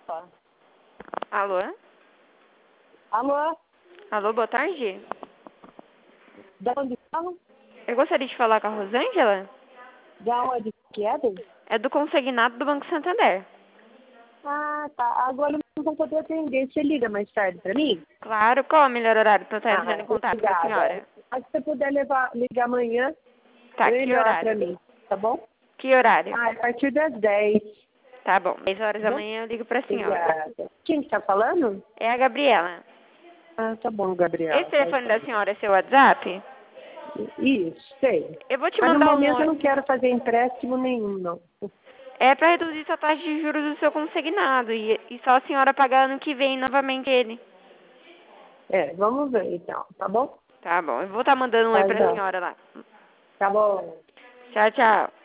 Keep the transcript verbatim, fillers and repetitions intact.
Opa. Alô? Alô? Alô, boa tarde. Da onde fala? Eu gostaria de falar com a Rosângela. Da onde que é, bem? É do consignado do Banco Santander. Ah, tá. Agora eu não vou poder atender. Você liga mais tarde pra mim? Claro, qual é o melhor horário para eu estar Ah, entrando em contato com a obrigada. senhora? Mas se você puder levar, ligar amanhã, Tá, que melhor pra horário? mim, tá bom? Que horário? Ah, a partir das dez. Tá bom, dez horas Tá da bom? manhã eu ligo pra senhora. Obrigada. Quem que tá falando? É a Gabriela. Ah, tá bom, Gabriela. Esse telefone da senhora é seu WhatsApp? Isso, sei. Eu vou te Mas no mandar um... momento eu não quero fazer empréstimo nenhum, não. É para reduzir sua taxa de juros do seu consignado e, e só a senhora pagar ano que vem novamente ele. É, vamos ver então, tá bom? Tá bom, eu vou estar mandando um oi Tá pra bom. senhora lá. Tá bom. Tchau, tchau.